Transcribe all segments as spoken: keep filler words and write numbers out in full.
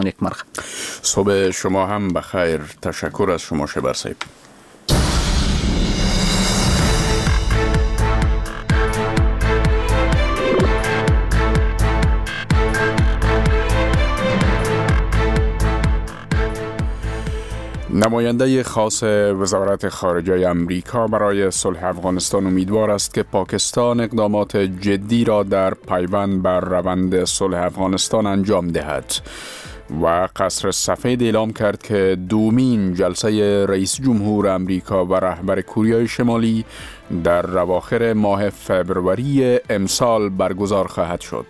یک مرخ. صبح شما هم بخیر. تشکر از شما شبر صاحب. نماینده خاص وزارت خارجه امریکا برای صلح افغانستان امیدوار است که پاکستان اقدامات جدی را در پیوند بر روند صلح افغانستان انجام دهد و قصر سفید اعلام کرد که دومین جلسه رئیس جمهور امریکا و رهبر کره شمالی در اواخر ماه فبروری امسال برگزار خواهد شد.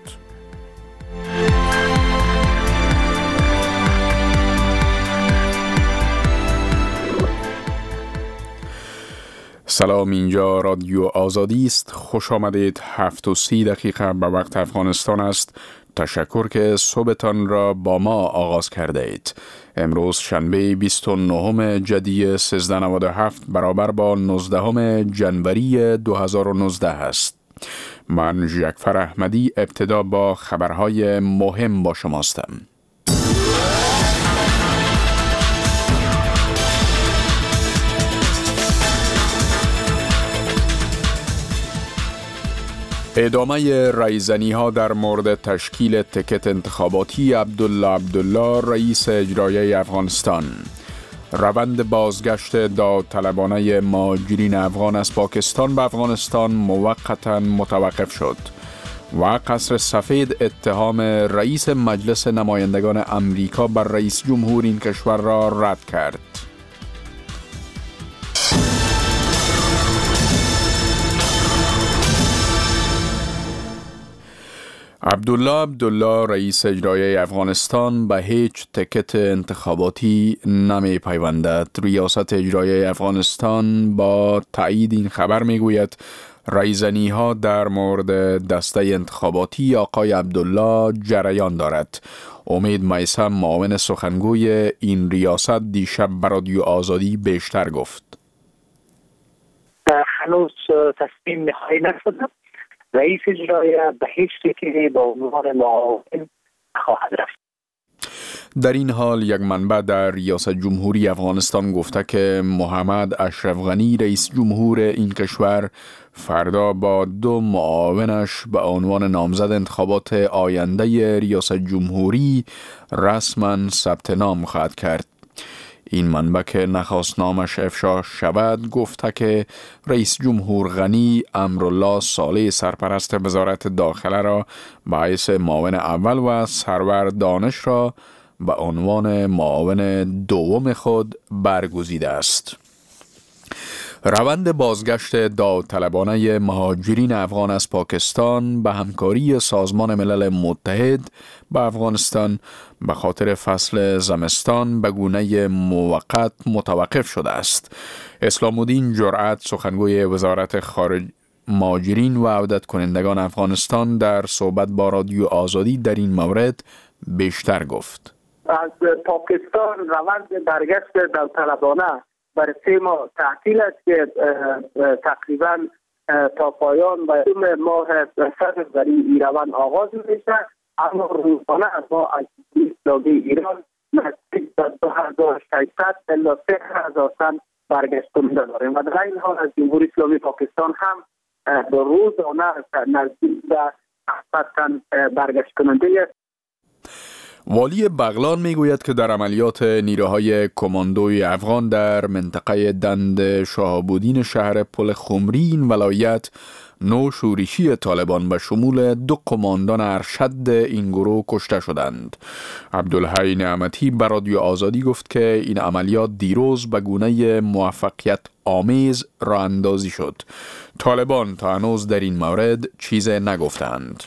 سلام، اینجا رادیو آزادی است. خوش آمدید. هفت و سی دقیقه به وقت افغانستان است. تشکر که صبحتان را با ما آغاز کرده اید. امروز شنبه بیست و نهم جدی سیزده نود و هفت برابر با نوزدهم جنوری دو هزار و نوزده است. من جعفر احمدی ابتدا با خبرهای مهم با شماستم. ادامه رایزنی ها در مورد تشکیل تکت انتخاباتی عبدالله عبدالله رئیس اجرایی افغانستان. روند بازگشت داوطلبانه مهاجرین افغان از پاکستان به افغانستان موقتا متوقف شد و قصر سفید اتهام رئیس مجلس نمایندگان امریکا بر رئیس جمهور این کشور را رد کرد. عبدالله عبدالله رئیس اجرایی افغانستان به هیچ تکت انتخاباتی نمی پیوندد. ریاست اجرایی افغانستان با تایید این خبر می گوید رایزنی ها در مورد دسته انتخاباتی آقای عبدالله جریان دارد. امید میثم معاون سخنگوی این ریاست دیشب به رادیو آزادی بیشتر گفت. هنوز تصمیم نهایی نشده. رئیس اجرایی به هیچ شکلی با عنوان معاون خواهد رفت. در این حال یک منبع در ریاست جمهوری افغانستان گفته که محمد اشرف غنی رئیس جمهور این کشور فردا با دو معاونش به عنوان نامزد انتخابات آینده ریاست جمهوری رسما ثبت نام خواهد کرد. این منبع که نخواست نامش افشا شود گفته که رئیس جمهور غنی امرالله صالح سرپرست وزارت داخله را به حیث معاون اول و سرور دانش را به عنوان معاون دوم خود برگزیده است. روند بازگشت داوطلبانه مهاجرین افغان از پاکستان به همکاری سازمان ملل متحد به افغانستان به خاطر فصل زمستان به گونه موقت متوقف شده است. اسلام الدین جرأت سخنگوی وزارت خارج مهاجرین و عودت کنندگان افغانستان در صحبت با رادیو آزادی در این مورد بیشتر گفت. از پاکستان روند برگشت داوطلبانه برای سه ماه تعطیل است که تقریبا تا پایان و ماه فبروری این روند آغاز میشه. اما روزانه ما از اسلامی ایران نزدیک به دو هزار و ششصد الی سه هزار تن برگشت کننده داریم و در این حال از جمهوری اسلامی پاکستان هم به روزانه نزدیک به هفتصد تن برگشت کننده است. والی بغلان میگوید که در عملیات نیروهای کماندوی افغان در منطقه دند شهاب‌الدین شهر پل خمری این ولایت نو شورشی طالبان به شمول دو کماندان ارشد این گروه کشته شدند. عبدالحی نعمتی به رادیو آزادی گفت که این عملیات دیروز به گونه موفقیت آمیز راه اندازی شد. طالبان تا هنوز در این مورد چیز نگفتند.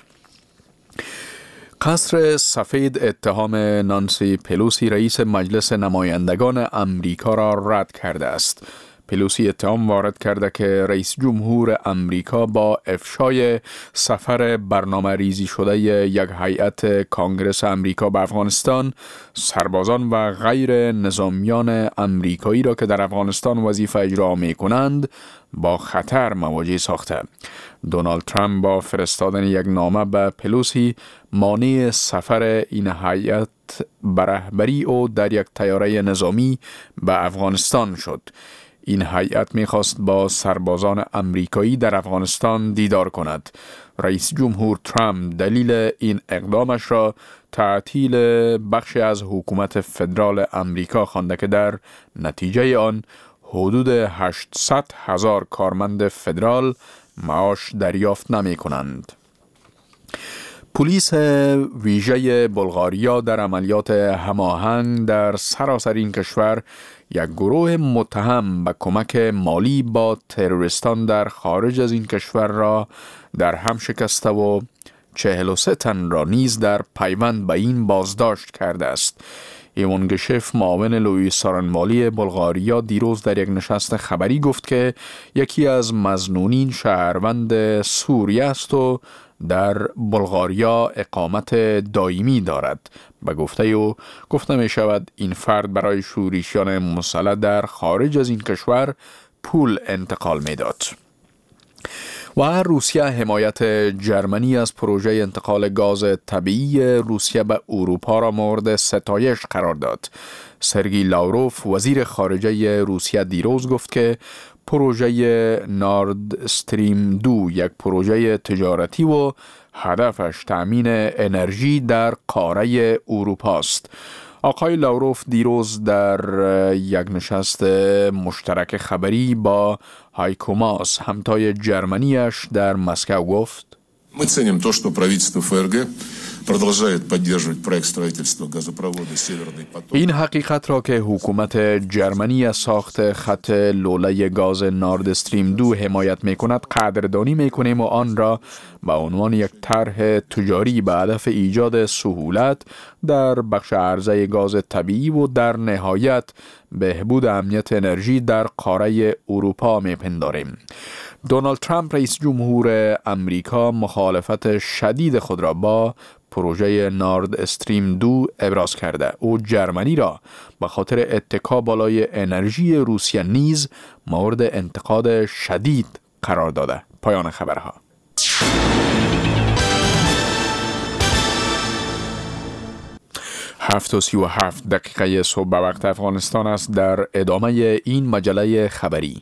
قصر سفید اتهام نانسی پلوسی رئیس مجلس نمایندگان امریکا را رد کرده است. پلوسی اتهام وارد کرده که رئیس جمهور امریکا با افشای سفر برنامه ریزی شده یک هیئت کانگرس امریکا به افغانستان، سربازان و غیر نظامیان امریکایی را که در افغانستان وظیفه اجرا می کنند با خطر مواجه ساخته. دونالد ترامپ با فرستادن یک نامه به پلوسی مانع سفر این هیئت به رهبری او در یک طیاره نظامی به افغانستان شد. این هیئت می‌خواست با سربازان امریکایی در افغانستان دیدار کند. رئیس جمهور ترامپ دلیل این اقدامش را تعطیل بخشی از حکومت فدرال امریکا خوانده که در نتیجه آن حدود هشتصد هزار کارمند فدرال معاش دریافت نمی کنند. پلیس ویژه بلغاریا در عملیات هماهنگ در سراسر این کشور یک گروه متهم به کمک مالی با تروریستان در خارج از این کشور را در هم شکسته و چهل و سه تن را نیز در پیوند به این بازداشت کرده است. ایوان گشف معاون لوی سارنوالی بلغاریا دیروز در یک نشست خبری گفت که یکی از مظنونین شهروند سوریه است و در بلغاریا اقامت دائمی دارد. به گفته او گفته می شود این فرد برای شورشیان مسلح در خارج از این کشور پول انتقال می داد. و روسیه حمایت جرمنی از پروژه انتقال گاز طبیعی روسیه به اروپا را مورد ستایش قرار داد. سرگئی لاوروف وزیر خارجه روسیه دیروز گفت که پروژه نورد استریم دو یک پروژه تجارتی و هدفش تأمین انرژی در قاره اروپا است. آقای لاوروف دیروز در یک نشست مشترک خبری با هایکو ماس همتای جرمنیش در مسکو گفت: Мы ценим то, что правительство ФРГ продолжает поддерживать проект строительства газопровода Северный поток. این حقیقت را که حکومت جرمنی از ساخت خط لوله گاز نورد استریم دو حمایت می‌کند قدردانی می‌کنیم و آن را به عنوان یک طرح تجاری به هدف ایجاد سهولت در بخش عرضه گاز طبیعی و در نهایت بهبود امنیت انرژی در قاره اروپا می‌پنداریم. دونالد ترامپ رئیس جمهور امریکا مخالفت شدید خود را با پروژه نورد استریم دو ابراز کرده. او جرمنی را به خاطر اتکا بالای انرژی روسیه نیز مورد انتقاد شدید قرار داده. پایان خبرها. هفت و سی و هفت دقیقه صبح به وقت افغانستان است. در ادامه این مجله خبری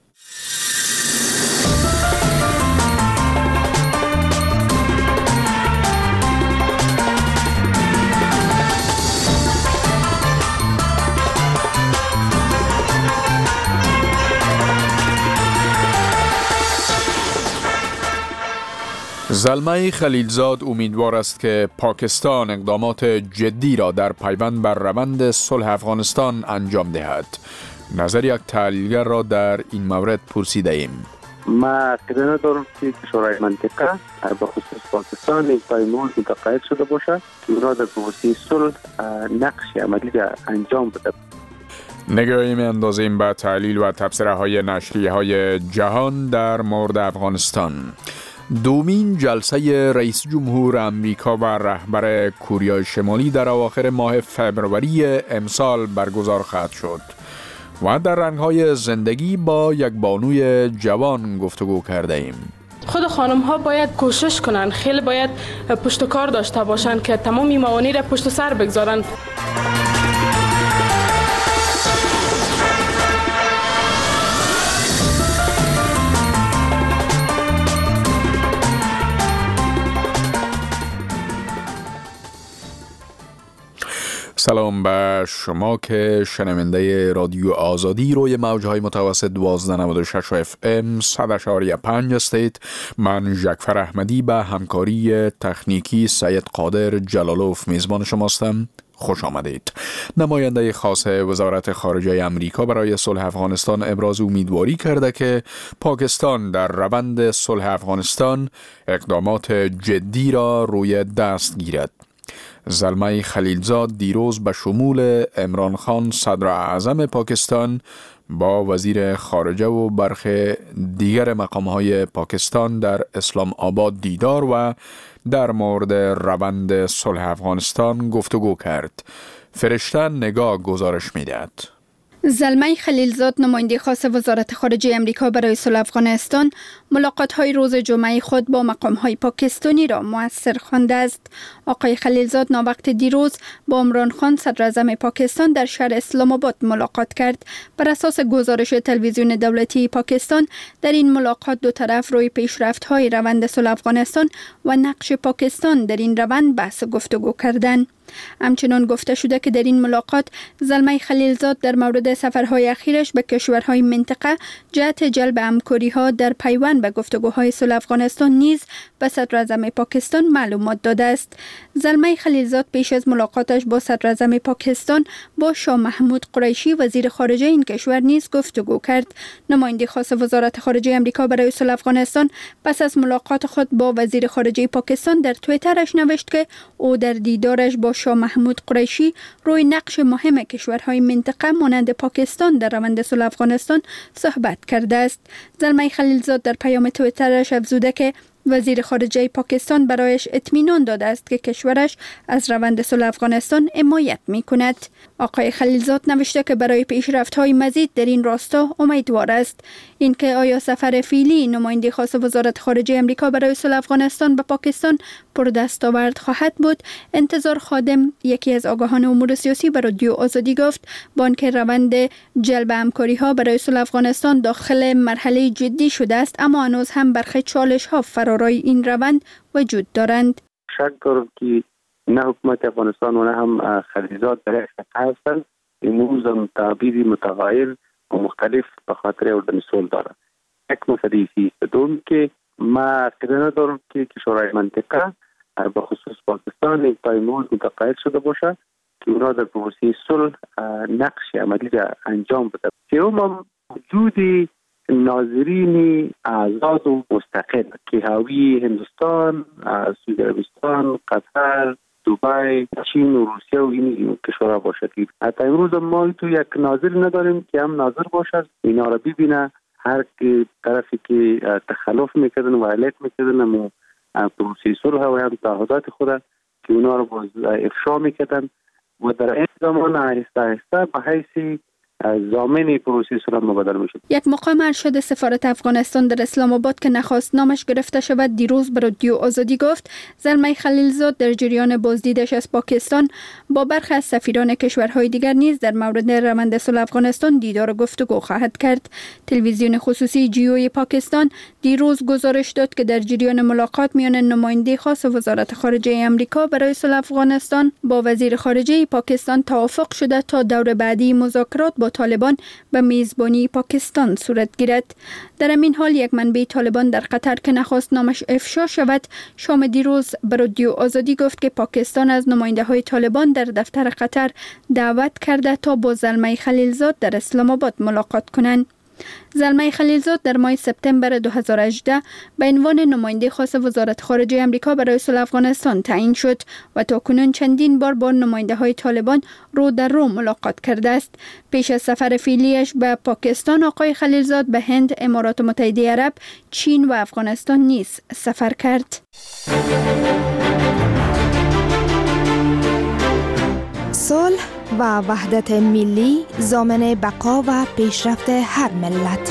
زلمه خلیلزاد امیدوار است که پاکستان اقدامات جدی را در پیوند بر روند صلح افغانستان انجام دهد. نظر یک تحلیلگر را در این مورد پرسیده ایم. ما عقیده ندارم که شورای منطقه به خصوص پاکستان این پیمان متقاعد شده باشد که اونا در پروسه صلح نقش عملی را انجام بده. نگاهی می اندازیم به تحلیل و تبصره های نشریه های جهان در مورد افغانستان. دومین جلسه رئیس جمهور امریکا و رهبر کره شمالی در اواخر ماه فوریه امسال برگزار خواهد شد و در رنگ‌های زندگی با یک بانوی جوان گفتگو کرده ایم. خود خانم ها باید کوشش کنن، خیلی باید پشت کار داشته باشن که تمامی موانع را پشت سر بگذارن. سلام به شما که شنونده رادیو آزادی روی موجهای متوسط دوازده نود و شش اف ام صد اشاریه پنج هستید. من ژکفر احمدی به همکاری تکنیکی سید قادر جلالوف میزبان شماستم. خوش آمدید. نماینده خاص وزارت خارجه امریکا برای صلح افغانستان ابراز امیدواری کرده که پاکستان در روند صلح افغانستان اقدامات جدی را روی دست گیرد. زلمه خلیلزاد دیروز به شمول عمران خان صدر اعظم پاکستان با وزیر خارجه و برخی دیگر مقامهای پاکستان در اسلام آباد دیدار و در مورد روند صلح افغانستان گفتگو کرد. فرشته نگاه گزارش می‌دهد. زلمه خلیلزاد نماینده خاص وزارت خارجه امریکا برای صلح افغانستان ملاقات‌های روز جمعه خود با مقام‌های پاکستانی را مؤثر خوانده است. آقای خلیلزاد ناوقت دیروز با عمران خان صدر اعظم پاکستان در شهر اسلام آباد ملاقات کرد. بر اساس گزارش تلویزیون دولتی پاکستان در این ملاقات دو طرف روی پیشرفت‌های روند صلح افغانستان و نقش پاکستان در این روند بحث گفتگو کردند. همچنان گفته شده که در این ملاقات زلمه خلیلزاد در مورد سفرهای اخیرش به کشورهای منطقه جهت جلب همکاری‌ها در پیوند به گفتگوهای صلح افغانستان نیز به صدر اعظم پاکستان معلومات داده است. زلمه خلیلزاد پیش از ملاقاتش با صدر اعظم پاکستان با شاه محمود قریشی وزیر خارجه این کشور نیز گفتگو کرد. نماینده خاص وزارت خارجه امریکا برای صلح افغانستان پس از ملاقات خود با وزیر خارجه پاکستان در توییترش نوشت که او در دیدارش با شاه محمود قریشی روی نقش مهم کشورهای منطقه مانند پاکستان در روند صلح افغانستان صحبت کرده است. زلمه خلیلزاد در پیام توییترش افزوده که وزیر خارجه پاکستان برایش اطمینان داده است که کشورش از روند صلح افغانستان حمایت می‌کند. آقای خلیلزاد نوشته که برای پیشرفت‌های مزید در این راستا امیدوار است. اینکه آیا سفر فعلی نماینده خاص وزارت خارجه امریکا برای صلح افغانستان به پاکستان پردستاورد خواهد بود، انتظار خادم یکی از آگاهان امور سیاسی به رادیو آزادی گفت با آنکه روند جلب همکاری‌ها برای صلح افغانستان داخل مرحله جدی شده است، اما هنوز هم برخی چالش‌ها فرارای این روند وجود دارند. شک دارم که نه حکومت افغانستان و نه هم خلیلزاد در یک سطح هستند. امروز هم تعبیری متغایر و مختلف به خاطر اردن صلح دارد. یک مسئله است. دوم که ما عقیده ندارم که کشورهای منطقه به خصوص پاکستان تا امروز متقاعد شده باشه که اونا در پروسه صلح نقش عملی را انجام بده. سوم هم وجود ناظرین آزاد و مستقل که حاوی هندوستان، سعودی عربستان، قطر، دبی، چین و روسیه و این کشورها باشد. حتی امروز ما تو یک ناظر نداریم که هم ناظر باشد اینا را ببینه. هر که طرفی که تخلف میکردن و علت میکردن هم پروسه صلح و هم تعهدات خود که اونا را باز افشا میکردن و در این زمان آهسته آهسته به حیث ضامن پروسه صلح مبادله میشد. یک مقام ارشد سفارت افغانستان در اسلام آباد که نخواست نامش گرفته شود دیروز به رادیو آزادی گفت زلمه خلیلزاد در جریان بازدیدش از پاکستان با برخی از سفیران کشورهای دیگر نیز در مورد روند صلح افغانستان دیدار و گفتگو خواهد کرد. تلویزیون خصوصی جیوی پاکستان دیروز گزارش داد که در جریان ملاقات میان نماینده خاص وزارت خارجه امریکا برای صلح افغانستان با وزیر خارجه پاکستان توافق شده تا دور بعدی مذاکرات با طالبان به میزبانی پاکستان صورت گیرد. در همین حال یک منبع طالبان در قطر که نخواست نامش افشا شود شام دیروز به رادیو آزادی گفت که پاکستان از نماینده های طالبان در دفتر قطر دعوت کرده تا با زلمه خلیلزاد در اسلام آباد ملاقات کنند. زلمه خلیلزاد در ماه سپتامبر دو هزار و هجده به عنوان نماینده خاص وزارت خارجه امریکا برای صلح افغانستان تعیین شد و تاکنون چندین بار با نماینده های طالبان رو در رو ملاقات کرده است. پیش از سفر فعلیش به پاکستان آقای خلیلزاد به هند، امارات متحده عرب، چین و افغانستان نیز سفر کرد. صلح و وحدت ملی ضامن بقا و پیشرفت هر ملت.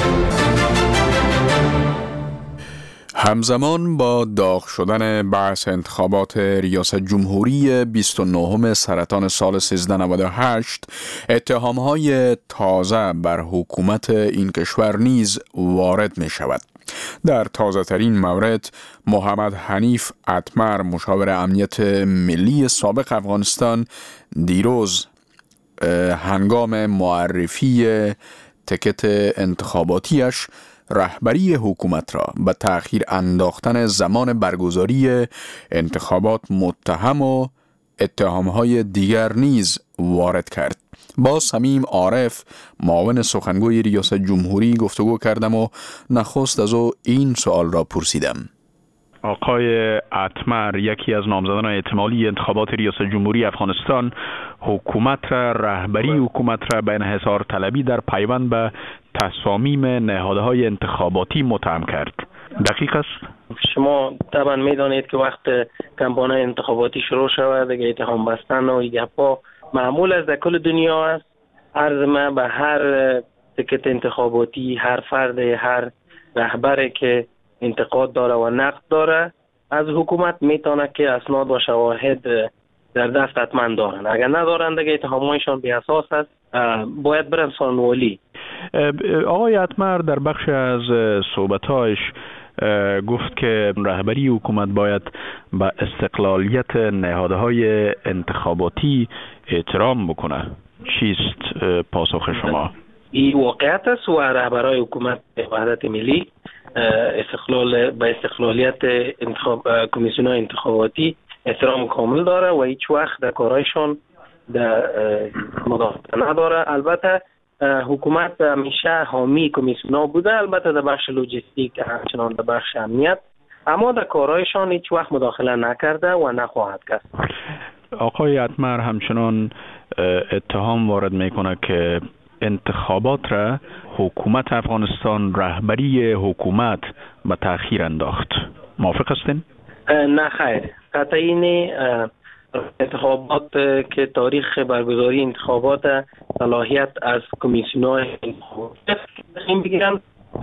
همزمان با داغ شدن بحث انتخابات ریاست جمهوری بیست و نهم سرطان سال سیزده نود و هشت، اتهام‌های تازه بر حکومت این کشور نیز وارد می شود. در تازه ترین مورد محمد حنیف اتمر مشاور امنیت ملی سابق افغانستان دیروز هنگام معرفی تکت انتخاباتیش رهبری حکومت را به تأخیر انداختن زمان برگزاری انتخابات متهم و اتهامهای دیگر نیز وارد کرد. با صمیم عارف معاون سخنگوی ریاست جمهوری گفتگو کردم و نخست از او این سوال را پرسیدم. آقای اتمر، یکی از نامزدان احتمالی انتخابات ریاست جمهوری افغانستان، حکومت را رهبری حکومت را به انحصار طلبی در پیوند به تصامیم نهادهای انتخاباتی متهم کرد. دقیق است؟ شما طبعا میدانید که وقت کمپاین انتخاباتی شروع شود دیگه اتهام بستن و گپا معمول از در کل دنیا است. عرض ما به هر تکت انتخاباتی، هر فرد، هر رهبری که انتقاد داره و نقد داره از حکومت میتونه که اسناد و شواهد در دست حتما دارن. اگر ندارن دیگه اتهامایشان بی اساس است، باید برن سانوالی. آقای اتمر در بخش از صحبتایش گفت که رهبری حکومت باید به استقلالیت نهادهای انتخاباتی احترام بکنه. چیست پاسخ شما؟ این واقعیت است و رهبرای حکومت وحدت ملی استقلال به استقلالیت انتخاب کمیسیون انتخاباتی احترام کامل داره و هیچ وقت در کارایشان در مداخله نداره. البته حکومت همیشه حامی کمیسیون بوده، البته در بخش لوجستیک همچنان در بخش امنیت، اما در کارایشان هیچ وقت مداخله نکرده و نخواهد کرد. آقای اتمر همچنان اتهام وارد میکنه که انتخابات را حکومت افغانستان، رهبری حکومت به تأخیر انداخت. موافق هستین؟ نه خیر. قطعی انتخابات که تاریخ برگزاری انتخابات صلاحیت از کمیسیون‌های انتخاباتی بگیرن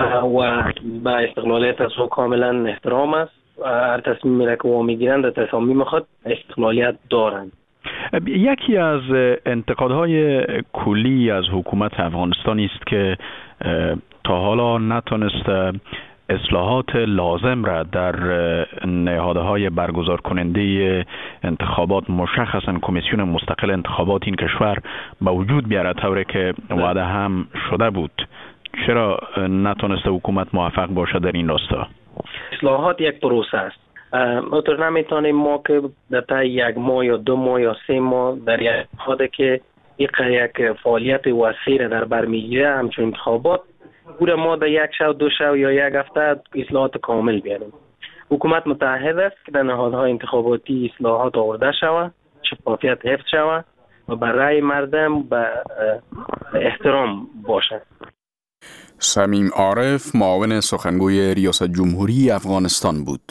و به استقلالیت از کاملا احترام است. هر تصمیمی را که او میگیرن در تصامیم خود استقلالیت دارند. یکی از انتقادهای کلی از حکومت افغانستان است که تا حالا نتونست اصلاحات لازم را در نهادهای برگزار کننده انتخابات، مشخصا کمیسیون مستقل انتخابات این کشور به وجود بیاره طوری که وعده هم شده بود. چرا نتونست حکومت موفق باشه در این راستا؟ اصلاحات یک پروسه است. اونطور نمیتونیم ما که در تا یک ماه یا دو ماه یا سه ماه در یک حاده که یک فعالیت وسیع در بر میگیره همچون انتخابات پور ما در یک شب دو شب یا یک هفته اصلاحات کامل بیاریم. حکومت متعهد است که در نهادهای انتخاباتی اصلاحات آورده شود، شفافیت حفظ شود و برای مردم به احترام باشد. صمیم عارف، معاون سخنگوی ریاست جمهوری افغانستان بود.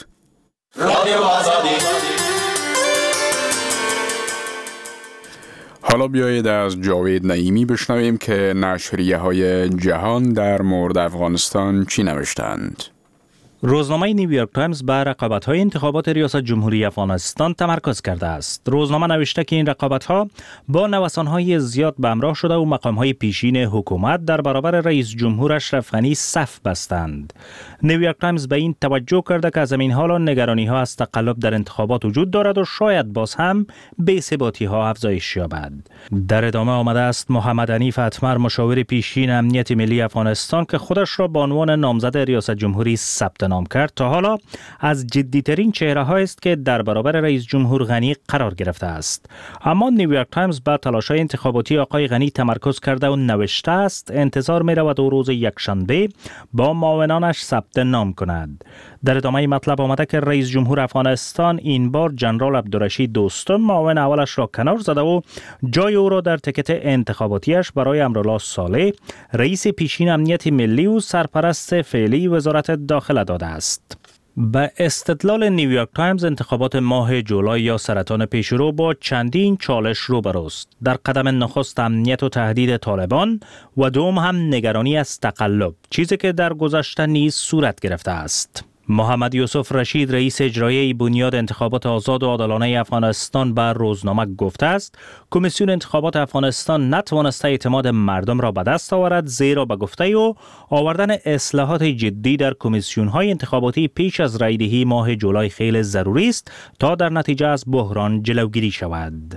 حالا بیایید از جاوید نعیمی بشنویم که نشریه های جهان در مورد افغانستان چی نوشتند. روزنامه نیویورک تایمز بر رقابت‌های انتخابات ریاست جمهوری افغانستان تمرکز کرده است. روزنامه نوشته که این رقابت‌ها با نوسان‌های زیاد به همراه شده و مقام‌های پیشین حکومت در برابر رئیس جمهور اشرف غنی صف بستند. نیویورک تایمز به این توجه کرده که از این حال نگرانی‌ها از تقلب در انتخابات وجود دارد و شاید باز هم بی‌ثباتی‌ها افزایش یابد. در ادامه آمده است محمد حنیف اتمر، مشاور پیشین امنیت ملی افغانستان که خودش را به عنوان نامزد ریاست جمهوری ثبت نام کرد، تا حالا از جدی‌ترین چهره‌هایی است که در برابر رئیس جمهور غنی قرار گرفته است. اما نیویورک تایمز به تلاش‌های انتخاباتی آقای غنی تمرکز کرده و نوشته است انتظار می‌رود او روز یکشنبه با معاونانش ثبت نام کند. در ادامه مطلب آمده که رئیس جمهور افغانستان این بار جنرال عبدالرشید دوستم معاون اولش را کنار زده و جای او را در تکت انتخاباتیش برای امرالله صالح، رئیس پیشین امنیت ملی و سرپرست فعلی وزارت داخله داده است. به استدلال نیویورک تایمز انتخابات ماه جولای یا سرطان پیشرو با چندین چالش روبروست. در قدم نخست امنیت و تهدید طالبان و دوم هم نگرانی از تقلب، چیزی که در گذشته نیز صورت گرفته است. محمد یوسف رشید، رئیس اجرایی بنیاد انتخابات آزاد و عادلانه افغانستان، بر روزنامه گفته است کمیسیون انتخابات افغانستان نتوانسته اعتماد مردم را به دست آورد، زیرا به گفته او آوردن اصلاحات جدی در کمیسیون‌های انتخاباتی پیش از رایدهی ماه جولای خیلی ضروری است تا در نتیجه از بحران جلوگیری شود.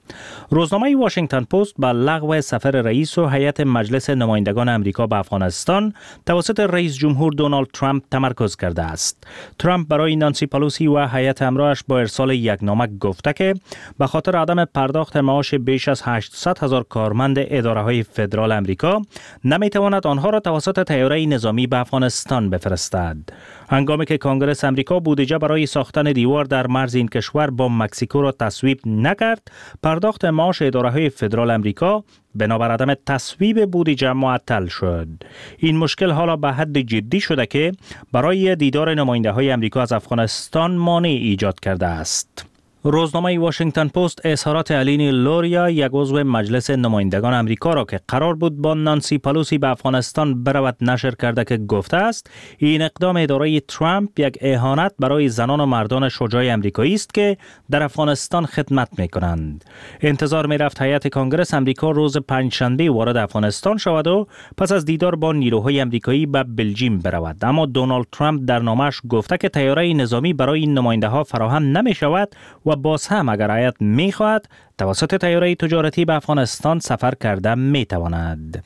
روزنامه واشنگتن پست با لغو سفر رئیس و هیئت مجلس نمایندگان امریکا به افغانستان توسط رئیس جمهور دونالد ترامپ تمرکز کرده است. ترامپ برای نانسی پلوسی و هیئت همراهش با ارسال یک نامه گفته که به خاطر عدم پرداخت معاش بیش از هشتصد هزار کارمند اداره‌های فدرال امریکا نمیتواند آنها را توسط طیاره نظامی به افغانستان بفرستد. هنگامی که کنگره امریکا بودجه برای ساختن دیوار در مرز این کشور با مکزیکو را تصویب نکرد، پرداخت معاش اداره‌های فدرال امریکا بنابر عدم تصویب بودجه معطل شد. این مشکل حالا به حد جدی شده که برای دیدار نماینده‌های امریکا از افغانستان مانع ایجاد کرده است. روزنامه واشنگتن پست اظهارات الین لوریا، یک عضو مجلس نمایندگان امریکا را که قرار بود با نانسی پلوسی به افغانستان برود نشر کرده که گفته است این اقدام اداره ترامپ یک اهانت برای زنان و مردان شجاع امریکایی است که در افغانستان خدمت می کنند. انتظار می رفت هیئت کنگره امریکا روز پنجشنبه وارد افغانستان شود و پس از دیدار با نیروهای امریکایی به بلژیم برود، اما دونالد ترامپ در نامش گفته که طیاره نظامی برای این نماینده ها فراهم نمی شود و باز هم اگر هیئت می خواهد توسط طیاره تجارتی به افغانستان سفر کرده می تواند.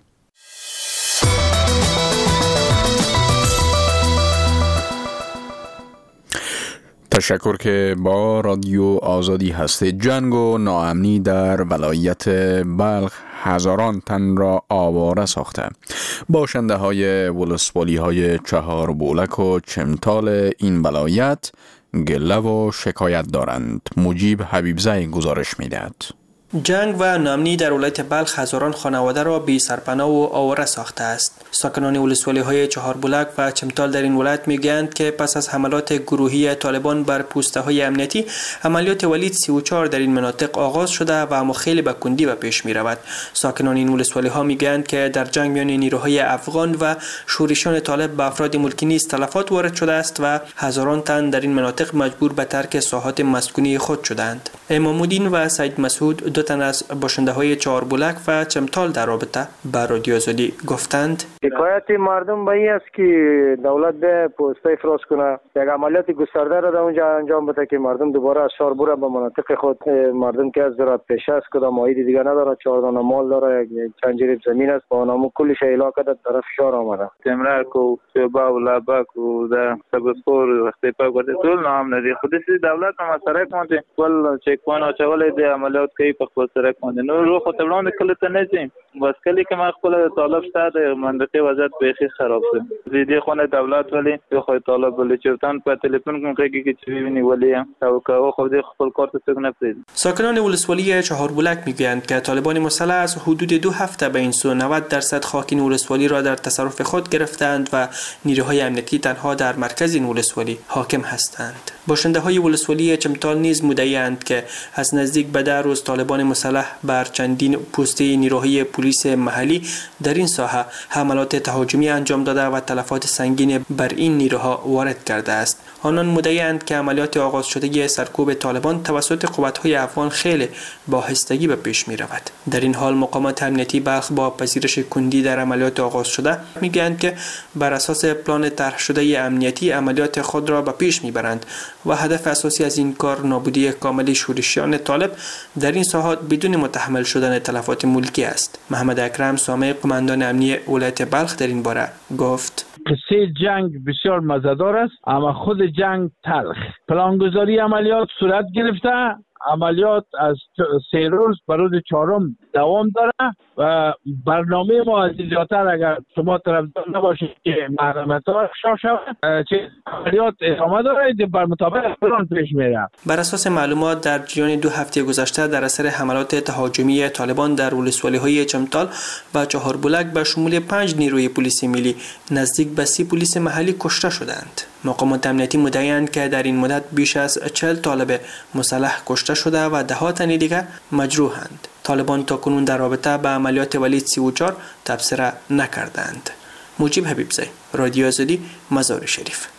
تشکر که با رادیو آزادی هستید. جنگ و ناامنی در ولایت بلخ هزاران تن را آواره ساخته. باشنده های ولسوالی های چهار بولک و چمتال این ولایت گله و شکایت دارند. مجیب حبیبزی گزارش می‌دهد. جنگ و ناامنی در ولایت بلخ هزاران خانواده را بی سرپناه و آواره ساخته است. ساکنان ولسوالی‌های چهار بولک و چمتال در این ولایت میگویند که پس از حملات گروهی طالبان بر پوسته‌های امنیتی، عملیات ولید سی و چهار در این مناطق آغاز شده و اما خیلی به کندی به پیش می‌رود. ساکنان این ولسوالی‌ها میگویند که در جنگ میان نیروهای افغان و شورشیان طالب به افراد ملکی نیز تلفات وارد شده است و هزاران تن در این مناطق مجبور به ترک ساحات مسکونی خود شدند. امام الدین و سید مسعود، دو تن از باشنده‌های چهار بولک و چمتال در رابطه با رادیو آزادی گفتند: شکایت مردم به این است که دولت به پوسته افراز کنه، یک عملیات گسترده را در اونجا انجام بده که مردم دوباره از شهر بره به مناطق خود. مردم که از زراعت پیشه است، کدام عاید دیگه نداره، چهار دانه مال داره، یک چند جریب زمین است، با نامو کلش علاقه در طرف شهر آمده. تمرار کو شبا و لابک و در سبسپور وقتی پا گرده طول نام ندی خودی دولت ما سره کنده کل چک پوینت اچول دی عملیات کوي په خپل سره کوي نو روح ته وړاندې کله ته نه ځي بس کله کې ما خپل طالب ستاده منډه وضعیت به خراب شو دې خو نه دولت ولی خو طالب ولی چرتان په تلیفون کوي کې چې ویني ولی او که خو دې خپل کار ته څنګه پرید. ساکنان ولسوالی چهار بولک میگویند که طالبان مسلح از حدود دو هفته به این سو نود درصد خاک این ولسوالی را در تصرف خود گرفتند و نیروهای امنیتی تنها در مرکز این ولسوالی حاکم هستند. باشنده های ولسوالی چمتال نیز مدعی‌اند که از نزدیک به ده روز طالبان مسلح بر چندین پوسته نیروهای پلیس محلی در این ساحه حملات تهاجمی انجام داده و تلفات سنگین بر این نیروها وارد کرده است. آنان مدعی‌اند که عملیات آغاز شده سرکوب طالبان توسط قوت‌های افغان خیلی با آهستگی به پیش می‌رود. در این حال مقامات امنیتی بلخ با پذیرش کندی در عملیات آغاز شده میگویند که بر اساس پلان طرح شده امنیتی عملیات خود را به پیش میبرند و هدف اساسی از این کار نابودی کامل شورشیان طالب در این ساحات بدون متحمل شدن تلفات ملکی است. محمد اکرم سامع قماندان امنی ولایت بلخ در این باره گفت: قصه جنگ بسیار مزه‌دار است اما خود جنگ تلخ. پلانگذاری عملیات صورت گرفته، عملیات از سه روز به روز چهارم دوام داره و برنامه ما از زیادتر اگر شما طرفدار نباشید که محرمت‌ها افشا شود چه عملیات ادامه داره بر مطابق پلان پیش میره. بر اساس معلومات در جریان دو هفته گذشته در اثر حملات تهاجمی طالبان در ولسوالی‌های چمتال و چهار بولک به شمول پنج نیروی پلیس ملی نزدیک به سی پلیس محلی کشته شدند. مقامات امنیتی مدعی‌اند که در این مدت بیش از چهل طالب مسلح کشته شده و ده ها تن دیگر مجروحند. طالبان تاکنون در رابطه با عملیات ولید سی و چهار تبصره نکردند. مجیب حبیبزی، رادیو آزادی، مزار شریف.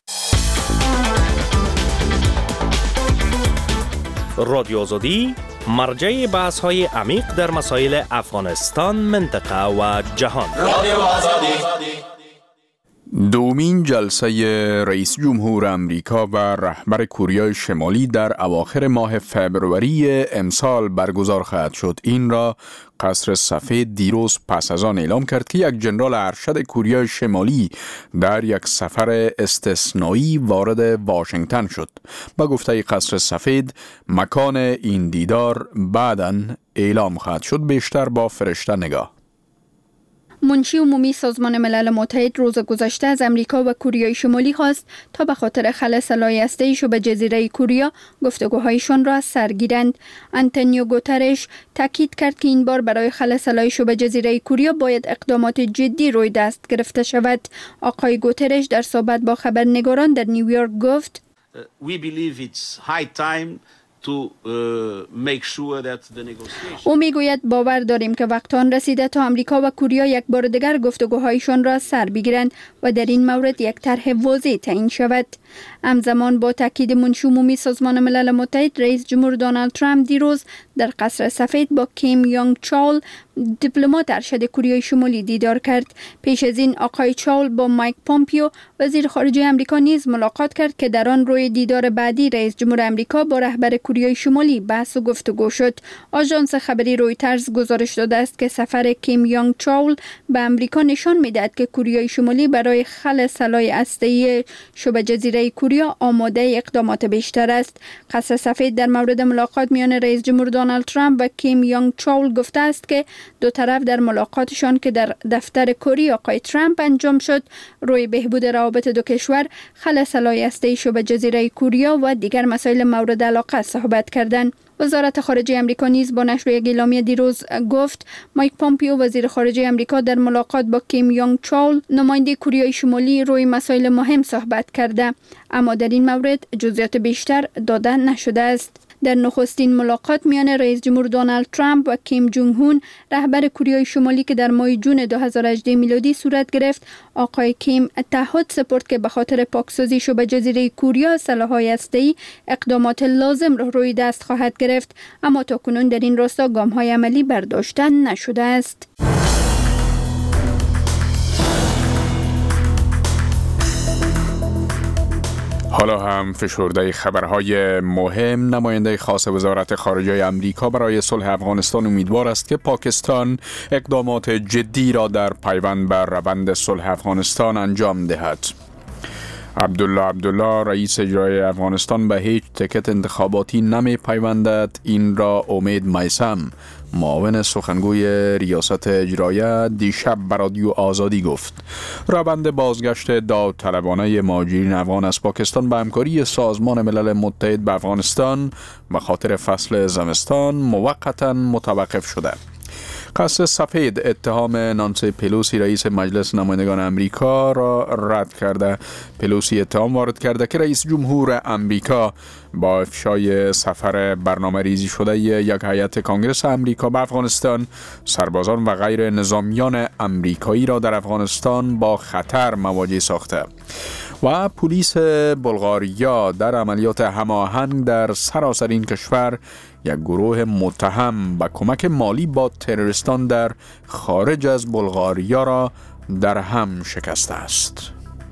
رادیو آزادی مرجع بحث های عمیق در مسائل افغانستان، منطقه و جهان. رادیو آزادی. دومین جلسه رئیس جمهور امریکا و رهبر کره شمالی در اواخر ماه فوریه امسال برگزار خواهد شد. این را قصر سفید دیروز پس از آن اعلام کرد که یک ژنرال ارشد کره شمالی در یک سفر استثنایی وارد واشنگتن شد. با گفته قصر سفید مکان این دیدار بعداً اعلام خواهد شد. بیشتر با فرشته نگاه. منشی عمومی سازمان ملل متحد روز گذشته از امریکا و کره شمالی خواست تا به خاطر خل سلاح هسته‌ای به جزیره کره گفتگوهایشان را سر گیرند. آنتونیو گوترش تاکید کرد که این بار برای خل سلاح به جزیره کره باید اقدامات جدی روی دست گرفته شود. آقای گوترش در صحبت با خبرنگاران در نیویورک گفت: We believe it's high time to uh, make sure that the negotiations. او میگوید باور داریم که وقت آن رسیده تا امریکا و کره یک بار دیگر گفتگوهایشان را سر بگیرند و در این مورد یک طرح واضح تعیین شود. همزمان با تاکید منشی عمومی سازمان ملل متحد، رئیس جمهور دونالد ترامپ دیروز در قصر سفید با کیم یونگ چول دیپلمات ارشد کره شمالی دیدار کرد. پیش از این آقای چول با مایک پومپیو وزیر خارجه امریکا نیز ملاقات کرد که در آن روی دیدار بعدی رئیس جمهور امریکا با رهبر کره شمالی بحث و گفتگو شد. آژانس خبری رویترز گزارش داده است که سفر کیم یونگ چول به امریکا نشان می‌دهد که کره شمالی برای خلع سلاح هسته‌ای شبه جزیره کره آماده اقدامات بیشتر است. قصر سفید در مورد ملاقات میان رئیس جمهور دونالد ترامپ و کیم یونگ چول گفته است که دو طرف در ملاقاتشان که در دفتر کره آقای ترامپ انجام شد روی بهبود روابط دو کشور، خلع سلاح هسته‌ای شبه جزیره کره و دیگر مسائل مورد علاقه صحبت کردند. وزارت خارجه امریکا نیز با نشر یک اعلامیه دیروز گفت مایک پومپیو وزیر خارجه امریکا در ملاقات با کیم یونگ چول نماینده کره شمالی روی مسائل مهم صحبت کرده، اما در این مورد جزئیات بیشتر داده نشده است. در نخستین ملاقات میان رئیس جمهور دونالد ترامپ و کیم جونگ هون رهبر کره شمالی که در ماه جون دو هزار و هجده میلادی صورت گرفت، آقای کیم تعهد سپرد که به خاطر پاکسازی شبه جزیره کره سلاح‌های هسته‌ای اقدامات لازم را روی دست خواهد گرفت، اما تاکنون در این راستا گام‌های عملی برداشته نشده است. حالا هم فشرده خبرهای مهم. نماینده خاص وزارت خارجه امریکا برای صلح افغانستان امیدوار است که پاکستان اقدامات جدی را در پیوند به روند صلح افغانستان انجام دهد. عبدالله عبدالله رئیس اجرایی افغانستان به هیچ تکت انتخاباتی نمی پیوندد. این را امید میثم معاون سخنگوی ریاست اجرایه دیشب به رادیو آزادی گفت. روند بازگشت داوطلبانه مهاجرین افغان از پاکستان به همکاری سازمان ملل متحد به افغانستان به خاطر فصل زمستان موقتا متوقف شده. قصر سفید اتهام نانسی پلوسی رئیس مجلس نمایندگان امریکا را رد کرده. پلوسی اتهام وارد کرده که رئیس جمهور امریکا با افشای سفر برنامه ریزی شده یک هیئت کنگره امریکا به افغانستان سربازان و غیر نظامیان امریکایی را در افغانستان با خطر مواجه ساخته. و پلیس بلغاریا در عملیات هماهنگ در سراسر این کشور یک گروه متهم به کمک مالی با تروریستان در خارج از بلغاریا را در هم شکسته است.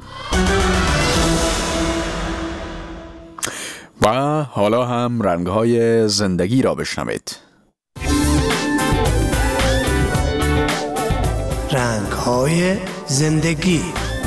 و حالا هم رنگ‌های زندگی را بشنوید. رنگ‌های زندگی.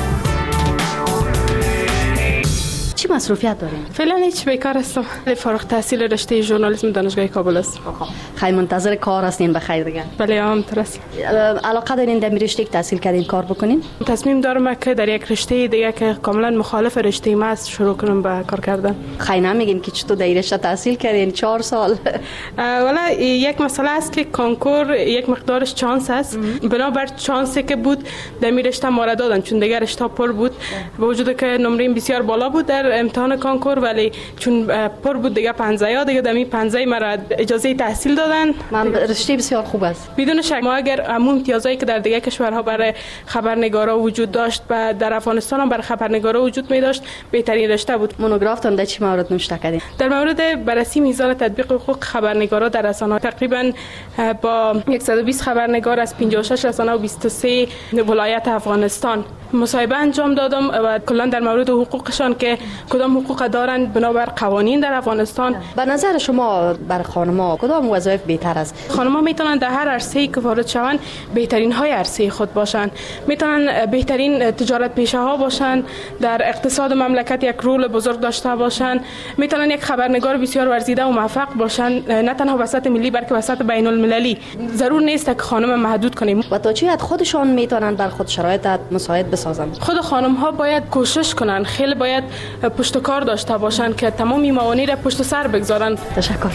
چی مصروفیت دارین؟ فعلا هیچ بیکار هستم. فارغ التحصیل رشته ژورنالیسم دانشگاه کابل است. خیلی منتظر کار هستین بخیر دیگه؟ بله همینطور است. علاقه دارین در رشته که تحصیل کردین کار بکنین؟ تصمیم دارم که در یک رشته دیگه که کاملا مخالف رشته ما است شروع کنم به کار کردن. خیلی نمیگین که چطور در رشته تحصیل کردین چهار سال؟ والا یک مسئله است که کنکور یک مقدارش چانس است. بنابر چانسی که بود در می رشته ما را دادن چون دیگه رشته پر بود. با وجود که نمره بسیار بالا بود در امتحان کنکور ولی چون پر بود دیگه پنجاه یا دیگه دمی پنجاه مرا اجازه تحصیل دادن. من رشته بسیار خوب است. بدون شک ما اگر همون امتیازایی که در دیگه کشورها برای خبرنگارا وجود داشت و در افغانستان هم برای خبرنگارا وجود می داشت بهترین رشته بود. مونوگرافتون در چه مورد نوشته کردین؟ در مورد بررسی میزان تطبیق حقوق خبرنگارا در رسانه‌ها تقریبا با صد و بیست خبرنگار از پنجاه و شش رسانه و بیست و سه ولایت افغانستان مصاحبه انجام دادم و کلا در مورد حقوقشان که کدام حقوق دارند بنابر قوانین در افغانستان. به نظر شما بر خانم‌ها کدام وظایف بهتر است؟ خانم‌ها میتونن در هر عرصه‌ای که وارد شوند بهترین های عرصه خود باشند. میتونن بهترین تجارت پیشه ها باشند، در اقتصاد مملکت یک رول بزرگ داشته باشند. میتونن یک خبرنگار بسیار ورزیده و موفق باشند، نه تنها وسط ملی بلکه وسط بین المللی. ضرور نیست که خانم محدود کنیم. و تا چه حد خودشان میتونن بر خود شرایط مساعد بسازند؟ خود خانم ها باید کوشش کنن، خیلی باید پشت کار داشته باشند که تمامی موانع را پشت سر بگذارن. تشکر.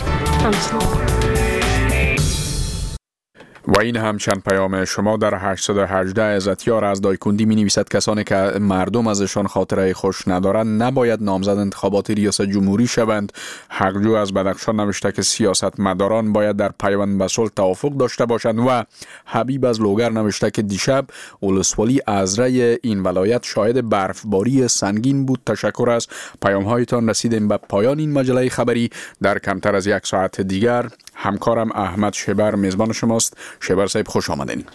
و این هم چند پیام شما در هشتصد و هجده عزتیار از دایکندی می نویسد کسانی که مردم ازشان خاطره خوش ندارند نباید نامزد انتخابات ریاست جمهوری شوند. حقجو از بدخشان نوشته که سیاست مداران باید در پیوند به صلح توافق داشته باشند. و حبیب از لوگر نوشته که دیشب ولسوالی ازره این ولایت شاهد برفباری سنگین بود. تشکر از پیام هایتان. رسیدیم به پایان این مجله خبری. در کمتر از یک ساعت دیگر همکارم احمد شبر میزبان شماست. شبر صاحب خوش آمدین.